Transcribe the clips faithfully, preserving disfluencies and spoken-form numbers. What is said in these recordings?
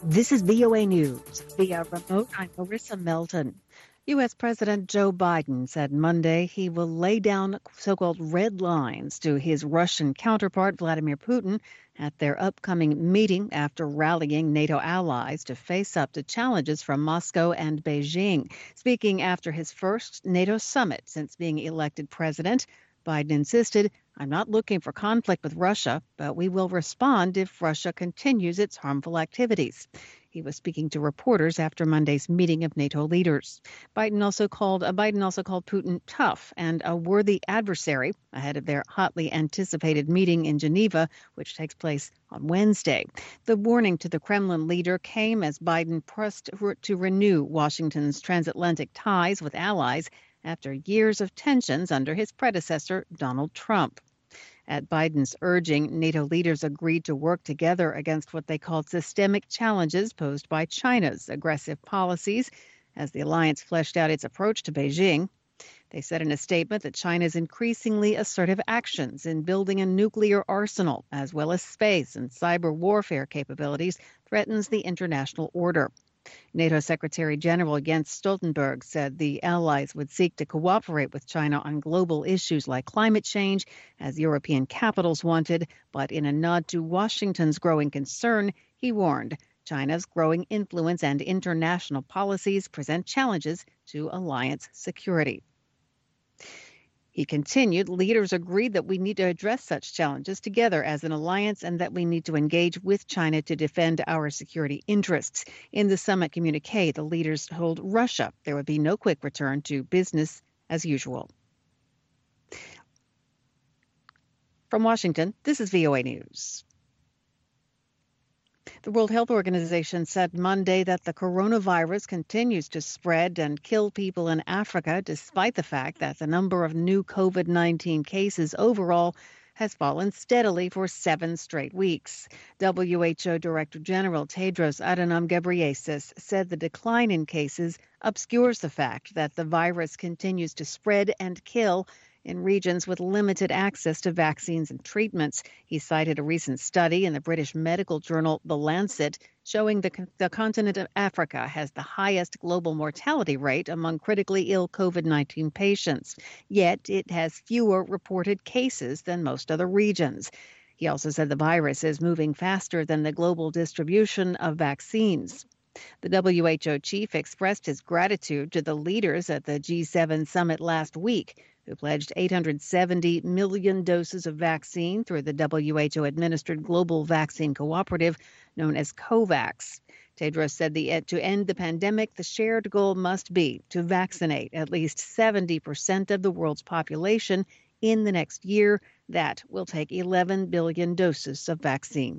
This is V O A News. Via remote, I'm Marissa Melton. U S. President Joe Biden said Monday he will lay down so-called red lines to his Russian counterpart, Vladimir Putin, at their upcoming meeting after rallying NATO allies to face up to challenges from Moscow and Beijing. Speaking after his first NATO summit since being elected president, Biden insisted, "I'm not looking for conflict with Russia, but we will respond if Russia continues its harmful activities." He was speaking to reporters after Monday's meeting of NATO leaders. Biden also called uh, Biden also called Putin tough and a worthy adversary ahead of their hotly anticipated meeting in Geneva, which takes place on Wednesday. The warning to the Kremlin leader came as Biden pressed to renew Washington's transatlantic ties with allies after years of tensions under his predecessor, Donald Trump. At Biden's urging, NATO leaders agreed to work together against what they called systemic challenges posed by China's aggressive policies as the alliance fleshed out its approach to Beijing. They said in a statement that China's increasingly assertive actions in building a nuclear arsenal, as well as space and cyber warfare capabilities, threatens the international order. NATO Secretary General Jens Stoltenberg said the allies would seek to cooperate with China on global issues like climate change, as European capitals wanted, but in a nod to Washington's growing concern, he warned China's growing influence and international policies present challenges to alliance security. He continued, leaders agreed that we need to address such challenges together as an alliance and that we need to engage with China to defend our security interests. In the summit communique, the leaders told Russia there would be no quick return to business as usual. From Washington, this is V O A News. The World Health Organization said Monday that the coronavirus continues to spread and kill people in Africa, despite the fact that the number of new COVID nineteen cases overall has fallen steadily for seven straight weeks. W H O Director General Tedros Adhanom Ghebreyesus said the decline in cases obscures the fact that the virus continues to spread and kill in regions with limited access to vaccines and treatments. He cited a recent study in the British medical journal The Lancet showing the, the continent of Africa has the highest global mortality rate among critically ill COVID nineteen patients, yet it has fewer reported cases than most other regions. He also said the virus is moving faster than the global distribution of vaccines. The W H O chief expressed his gratitude to the leaders at the G seven summit last week, who pledged eight hundred seventy million doses of vaccine through the W H O-administered Global Vaccine Cooperative, known as COVAX. Tedros said the, to end the pandemic, the shared goal must be to vaccinate at least seventy percent of the world's population in the next year. That will take eleven billion doses of vaccine.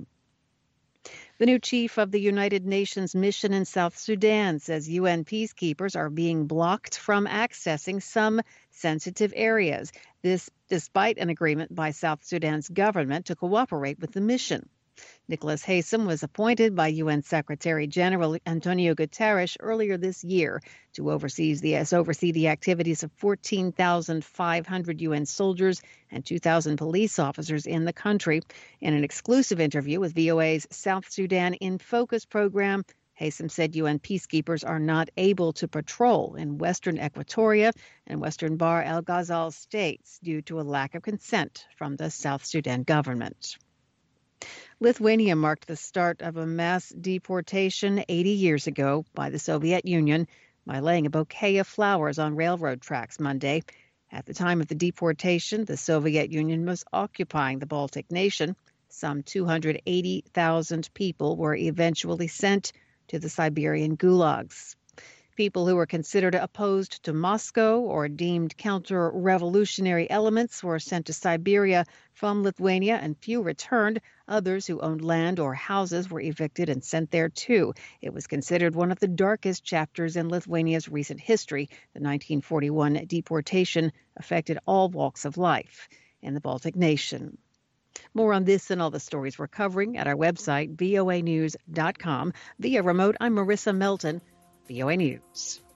The new chief of the United Nations mission in South Sudan says U N peacekeepers are being blocked from accessing some sensitive areas. This despite an agreement by South Sudan's government to cooperate with the mission. Nicholas Haysom was appointed by U N Secretary General Antonio Guterres earlier this year to oversee the, oversee the activities of fourteen thousand five hundred U N soldiers and two thousand police officers in the country. In an exclusive interview with V O A's South Sudan in Focus program, Haysom said U N peacekeepers are not able to patrol in western Equatoria and western Bahr el Ghazal states due to a lack of consent from the South Sudan government. Lithuania marked the start of a mass deportation eighty years ago by the Soviet Union by laying a bouquet of flowers on railroad tracks Monday. At the time of the deportation, the Soviet Union was occupying the Baltic nation. Some two hundred eighty thousand people were eventually sent to the Siberian gulags. People who were considered opposed to Moscow or deemed counter-revolutionary elements were sent to Siberia from Lithuania, and few returned. Others who owned land or houses were evicted and sent there too. It was considered one of the darkest chapters in Lithuania's recent history. The nineteen forty-one deportation affected all walks of life in the Baltic nation. More on this and all the stories we're covering at our website, V O A news dot com. Via remote, I'm Marissa Melton, V O A News.